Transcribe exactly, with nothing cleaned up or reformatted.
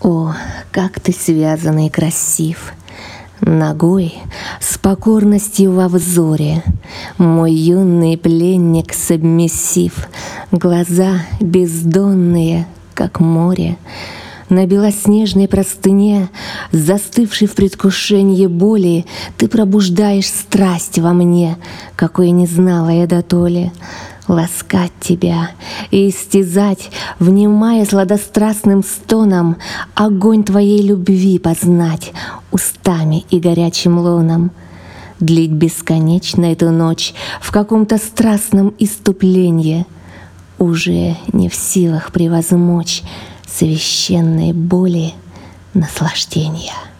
О, как ты связан и красив! Ногой с покорностью во взоре, мой юный пленник сабмиссив, глаза бездонные, как море. На белоснежной простыне, застывшей в предвкушении боли, ты пробуждаешь страсть во мне, какой не знала я дотоле. Ласкать тебя и истязать, внимая сладострастным стонам, огонь твоей любви познать устами и горячим лоном. Длить бесконечно эту ночь в каком-то страстном иступлении, уже не в силах превозмочь священной боли наслаждения.